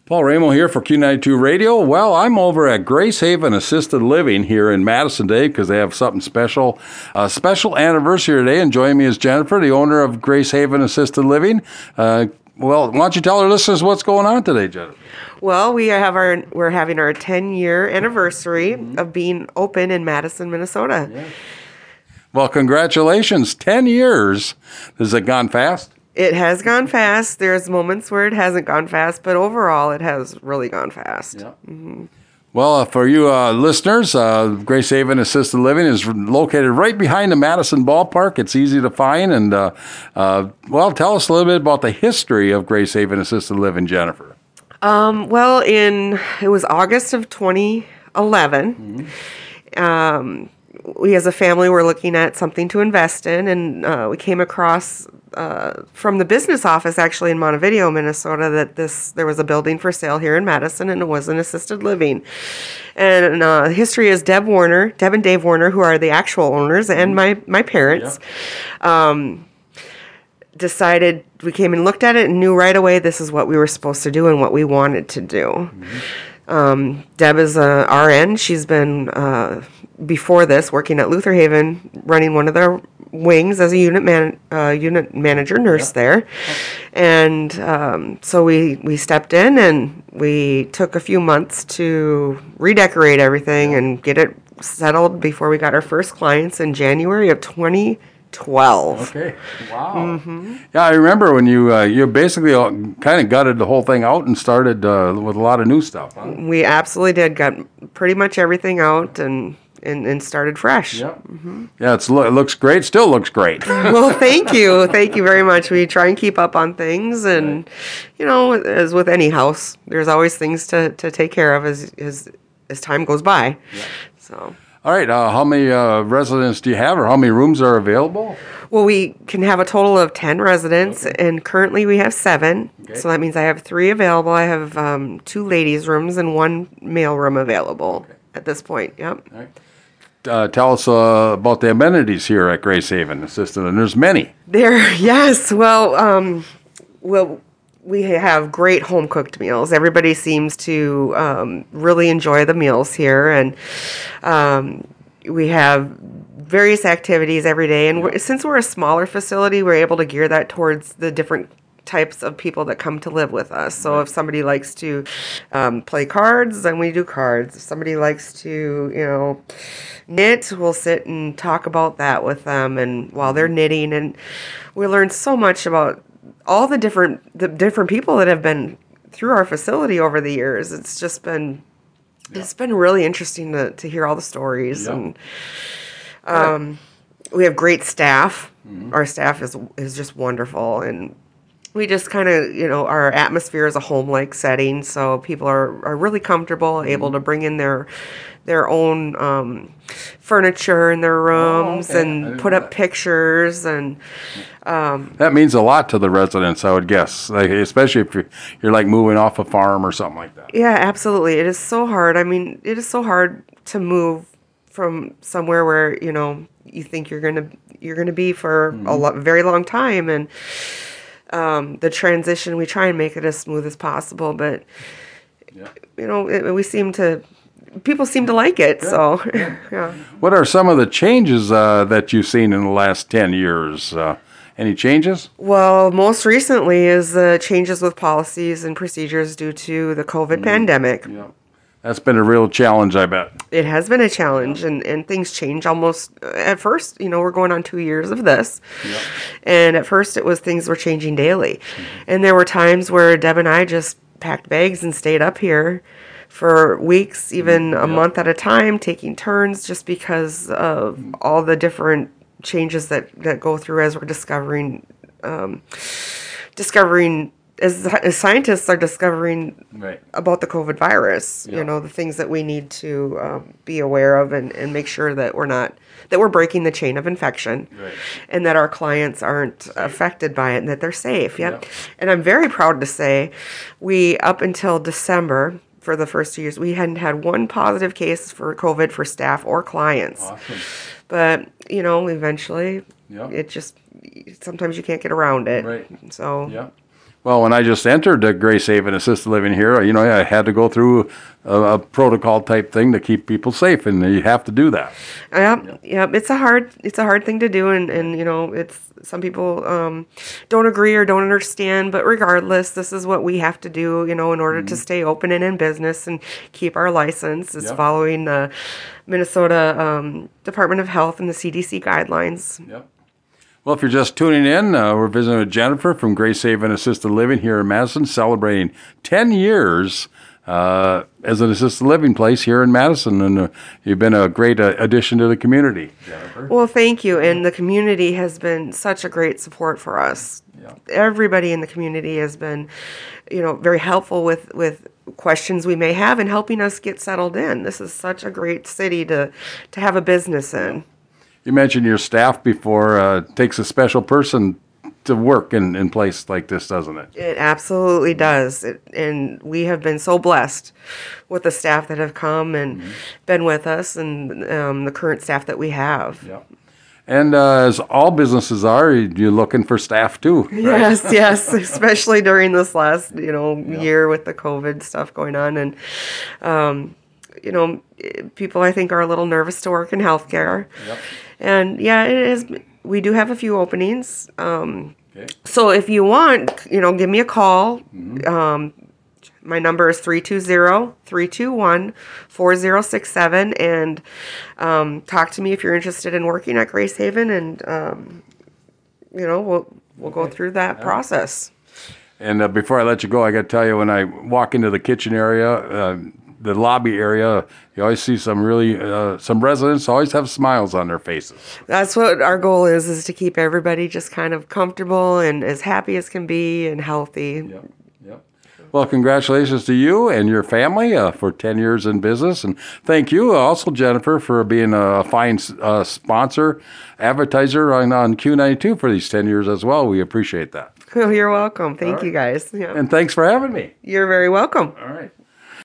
Paul Ramo here for Q92 Radio. Well, I'm over at Grace Haven Assisted Living here in Madison today because they have something special. A special anniversary today, and joining me is Jennifer, the owner of Grace Haven Assisted Living. Well, why don't you tell our listeners what's going on today, Jennifer? Well, we're having our 10-year anniversary of being open in Madison, Minnesota. Yeah. Well, congratulations. 10 years. Has it gone fast? It has gone fast. There's moments where it hasn't gone fast, but overall it has really gone fast. Yeah. Mm-hmm. Well, for you listeners, Grace Haven Assisted Living is located right behind the Madison Ballpark. It's easy to find. And, well, tell us a little bit about the history of Grace Haven Assisted Living, Jennifer. Well, it was August of 2011. Mm-hmm. We as a family were looking at something to invest in, and we came across from the business office actually in Montevideo, Minnesota, that there was a building for sale here in Madison, and it was an assisted living. And the history is Deb and Dave Warner, who are the actual owners, and my parents. Yeah. Decided, we came and looked at it and knew right away this is what we were supposed to do and what we wanted to do. Mm-hmm. Deb is a RN. She's been, before this, working at Luther Haven, running one of their wings as a unit manager nurse there. And so we stepped in and we took a few months to redecorate everything and get it settled before we got our first clients in January of 2012. Okay. Wow. Mm-hmm. Yeah, I remember when you basically kind of gutted the whole thing out and started with a lot of new stuff. Huh? We absolutely did. Got pretty much everything out and started fresh. Yep. Mm-hmm. Yeah, it looks great. Still looks great. Well, thank you. Thank you very much. We try and keep up on things, and you know, as with any house, there's always things to take care of as time goes by. Yeah. So. All right. How many residents do you have, or how many rooms are available? Well, we can have a total of 10 residents, and currently we have 7. Okay. So that means I have 3 available. I have 2 ladies' rooms and 1 male room available at this point. Yep. All right. Tell us about the amenities here at Grace Haven Assisted, and there's many. Yes. Well, we have great home-cooked meals. Everybody seems to really enjoy the meals here, and we have various activities every day. And since we're a smaller facility, we're able to gear that towards the different types of people that come to live with us. So if somebody likes to play cards, then we do cards. If somebody likes to, knit, we'll sit and talk about that with them, and while they're knitting. And we learn so much about all the different people that have been through our facility over the years. It's just been it's been really interesting to hear all the stories. Yeah. And we have great staff. Mm-hmm. Our staff is just wonderful, and we just kind of, our atmosphere is a home-like setting, so people are really comfortable, able to bring in their own furniture in their rooms and put up pictures, and that means a lot to the residents, I would guess, like, especially if you're like moving off a farm or something like that. Yeah, absolutely. It is so hard. I mean, it is so hard to move from somewhere where you think you're gonna be for a very long time, and the transition, we try and make it as smooth as possible, but people seem to like it. Yeah. So, yeah. What are some of the changes that you've seen in the last 10 years? Any changes? Well, most recently is the changes with policies and procedures due to the COVID pandemic. Yeah. That's been a real challenge, I bet. It has been a challenge, and things change almost. At first, we're going on 2 years of this, and at first things were changing daily. And there were times where Deb and I just packed bags and stayed up here for weeks, even a month at a time, taking turns, just because of all the different changes that go through as we're discovering as scientists are discovering about the COVID virus, the things that we need to be aware of and make sure that we're breaking the chain of infection, and that our clients aren't affected by it, and that they're safe. Yep. And I'm very proud to say up until December, for the first 2 years, we hadn't had one positive case for COVID for staff or clients. Awesome. But, eventually it just, sometimes you can't get around it. Right. So. Yeah. Well, when I just entered the Grace Haven Assisted Living here, I had to go through a protocol type thing to keep people safe, and you have to do that. Yep. It's a hard thing to do, and it's some people don't agree or don't understand, but regardless, this is what we have to do, in order to stay open and in business and keep our license. Is following the Minnesota Department of Health and the CDC guidelines. Yep. Well, if you're just tuning in, we're visiting with Jennifer from Grace Haven Assisted Living here in Madison, celebrating 10 years as an assisted living place here in Madison, and you've been a great addition to the community, Jennifer. Well, thank you, and the community has been such a great support for us. Yeah. Everybody in the community has been, very helpful with questions we may have and helping us get settled in. This is such a great city to have a business in. You mentioned your staff before. It takes a special person to work in place like this, doesn't it? It absolutely does. And we have been so blessed with the staff that have come and been with us, and the current staff that we have. Yeah. And as all businesses are, you're looking for staff too. Right? Yes, especially during this last, year with the COVID stuff going on. And, people I think are a little nervous to work in healthcare. Yep. And yeah, it is. We do have a few openings. So if you want, give me a call. My number is 320-321-4067, and talk to me if you're interested in working at Grace Haven, and we'll go through that process. And before I let you go, I got to tell you, when I walk into the kitchen area, the lobby area, you always see some residents always have smiles on their faces. That's what our goal is to keep everybody just kind of comfortable and as happy as can be and healthy. Yep. Well, congratulations to you and your family for 10 years in business. And thank you also, Jennifer, for being a fine sponsor, advertiser on Q92 for these 10 years as well. We appreciate that. You're welcome. Thank you, guys. Yeah. And thanks for having me. You're very welcome. All right.